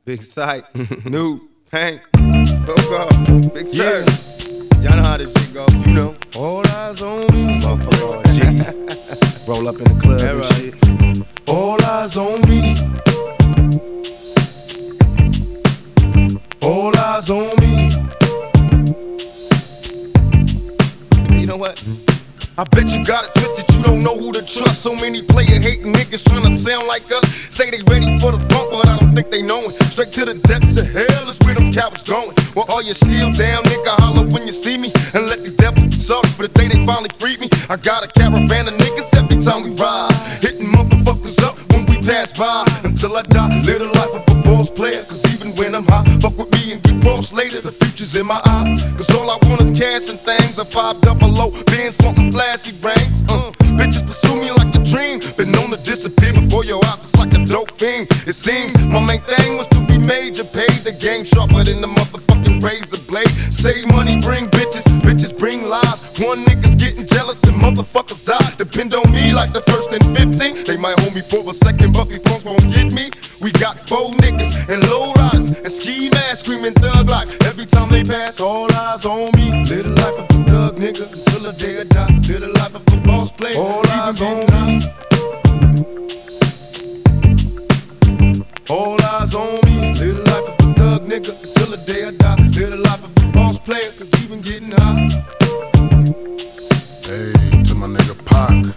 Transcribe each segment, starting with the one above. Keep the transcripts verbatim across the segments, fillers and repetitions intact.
Big Sight, New, Hank, Coco, Big Sir. Y'all know how this shit go, you know. All eyes on me. Motherfucker, G. Roll up in the club and right. shit. All eyes on me. All eyes on me. You know what? I bet you got it twisted, you don't know who to trust. So many player hating niggas trying to sound like us. Say they ready for the funk, but I don't think they know it. Straight to the depths of hell is where them cowards going. Well, all you still down, nigga, holler when you see me. And let these devils be sorry for the day they finally freed me. I got a caravan of niggas every time we ride, hitting motherfuckers up when we pass by. Until I die, live the life of a boss player. Cause even when I'm high, fuck with me and get crossed later. The future's in my eyes. Cause all I want is cash and things. A five double O, Benz wantin' flashy brains. Uh, bitches pursue me like a dream. Been known to disappear before your eyes, it's like a dope fiend. It seems my main thing was to be major. Paid the game sharper than the motherfucking razor blade. Save money, bring bitches, bitches bring lies. One nigga's getting jealous and motherfuckers die. Depend on me like the first and fifteen. They might hold me for a second, but these punks won't get me. We got four niggas and low riders and ski masks screaming thug life. Every time they pass, all eyes on me. Live the life of a thug nigga until the day I die. Live the life of a boss player. All eyes on me. All eyes on me. Live the life of a thug nigga until the day I die. Live the life of a boss player, cause even getting high. Hey, to my nigga Pac.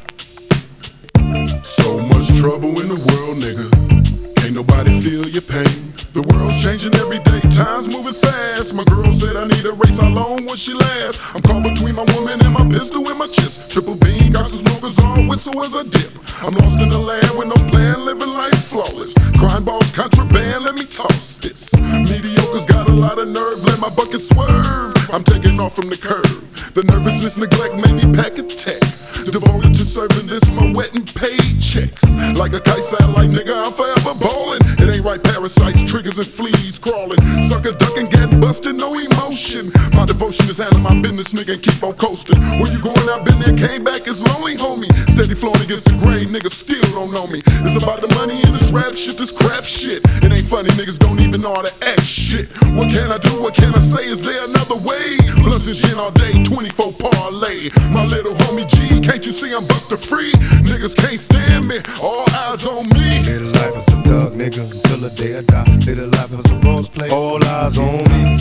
So much trouble in the world, nigga. Can't nobody feel your pain. The world's changing every day, time's moving fast. My girl said I need a race, how long will she last? I'm caught between my woman and my pistol and my chips. Triple beam, got some smokers on, whistle as I dip. I'm lost in the land with no plan, living life flawless. Crime balls, contraband, let me toss this. Mediocre's got a lot of nerve, let my bucket swerve. I'm taking off from the curb. The nervousness, neglect made me pack a tech. Devoted to serving this, my wet and paid checks. Like a kite satellite, nigga, I'm forever ballin'. It ain't right, parasites, triggers and fleas crawling. Sucker ducking, get busted, no emotion. My devotion is handling my business, nigga, and keep on coasting. Where you going, I've been there, came back, it's lonely, homie. Steady flowing against the grain, niggas still don't know me. It's about the money and this rap shit, this crap shit. It ain't funny, niggas don't even know how to act shit. What can I do, what can I say, is there another way? Blunts and gin all day, twenty-four parlay. My little homie G, can't you see I'm buster free? Niggas can't stand me, all eyes on me. Live the life as a thug nigga until the day I die. Live the life as a boss player, all eyes on me.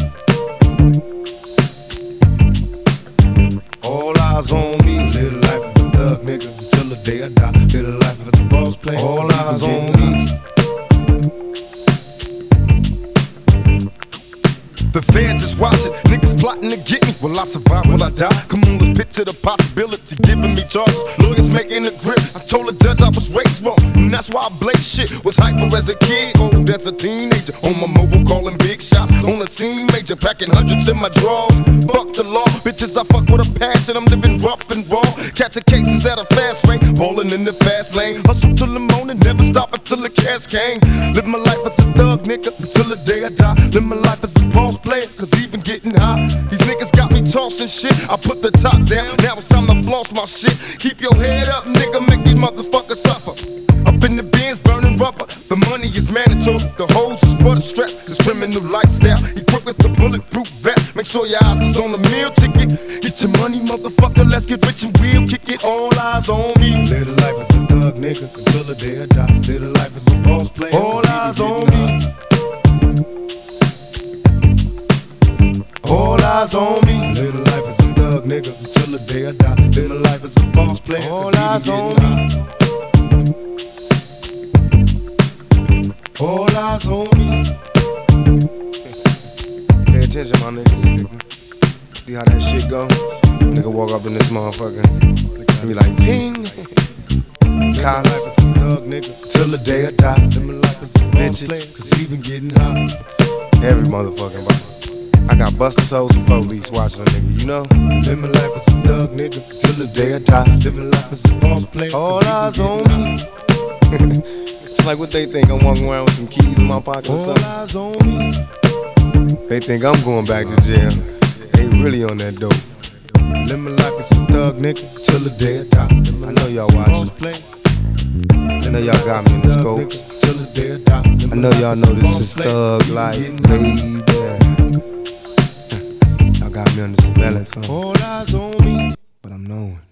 All eyes on me. Live the life as a thug nigga until the day I die. Live the life as a boss player, all eyes on me. The feds is watching, niggas plotting to get me. Will I survive, will I die? Come on, let's picture the possibility, giving me charges. Lawyers making a grip, I told the judge I was raised wrong, and that's why I blaze shit. Was hyper as a kid, old as a teenager. On my mobile calling big shots, on the scene major. Packing hundreds in my drawers, fuck the law. Bitches, I fuck with a passion, I'm living rough and raw. Catching cases at a fast rate, ballin' in the fast lane. Hustle till the morning, never stop until the cash came. Live my life as a thug nigga until the day I die. Live my life as a boss player, cause even getting high. These niggas got me tossing shit. I put the top down, now it's time to floss my shit. Keep your head up, nigga, make these motherfuckers suffer. Up in the bins, burning rubber. The money is mandatory, the hoes is for the strap. This criminal lifestyle, equipped with the bulletproof vest. Make sure your eyes is on the meal ticket. Get your money, motherfucker, let's get rich and real. Kick it, all eyes on me. Live the life as a thug nigga until the day I die. Live the life as a boss player, all eyes on me. All eyes on me. Live the life as a thug nigga until the day I die. Live the life as a boss player, all eyes on me. All eyes on me. Pay attention, my niggas. Nigga. See how that shit go? Nigga walk up in this motherfucker and be like, ping. Live life as a thug nigga till the day I die. Live my life as a bitches, cause even getting hot. Every motherfucking body. I got busters, hoes, and police watching a nigga, you know? Live my life as a thug nigga till the day I die. Live my life as a boss player, all eyes on me. It's like what they think, I'm walking around with some keys in my pocket or something. All eyes on me. They think I'm going back to jail. They really on that dope. Live my life as a thug nigga till the day I die. I know y'all watching. I know y'all got me in the scopes. I know y'all know this is Thug Life, baby. Y'all got me under surveillance, huh? All eyes on me, but I'm knowing.